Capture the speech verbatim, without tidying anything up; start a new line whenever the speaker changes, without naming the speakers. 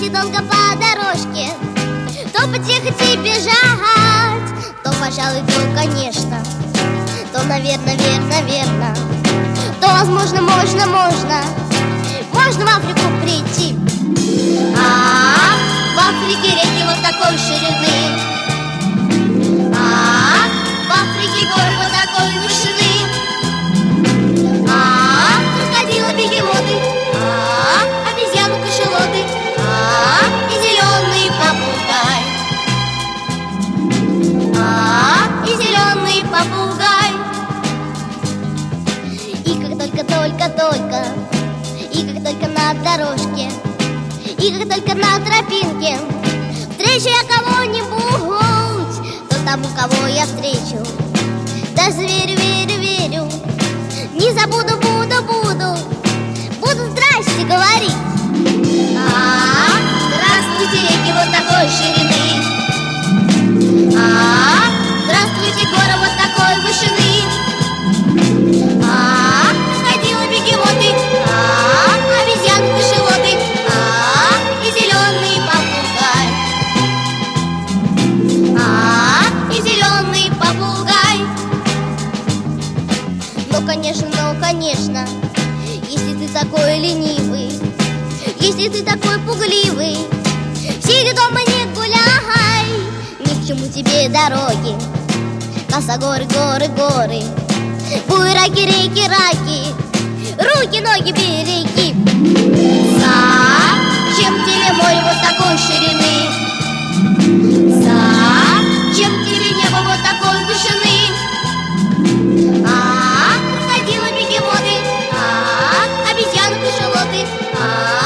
идти долго по дорожке, то подъехать и бежать, то, пожалуй, то, конечно, то, наверное, верно, верно, то, возможно, можно, можно, можно в Африку прийти. А, в Африке реки вот такой ширины, а, в Африке горы вот такой вышины, а, крокодилы, бегемоты, а, обезьяны, кашалоты, а, и зеленый попугай, а, и зеленый попугай. И как только-только-только, и как только на дорожке, и как только на тропинке встречу я кого-нибудь, то тому, кого я встречу, даже верю, верю, верю, не забуду, буду, буду, буду здрасте говорить. А, здравствуйте, реки вот такой ширины, а, здравствуйте, горы вот такой вышины, а, крокодилы, бегемоты, а, обезьяны, кашалоты, а, и зеленый попугай, а, и зеленый попугай. Ну, конечно, ну, конечно, если ты такой ленивый, если ты такой пугливый, сиди дома, не гуляй, ни к чему тебе дороги, косогоры, горы, горы, буераки, реки, раки, руки, ноги, береги. Зачем тебе море вот такой ширины? Зачем тебе небо вот такой вышины? А, крокодилы, бегемоты, а, обезьяны, кашалоты, а,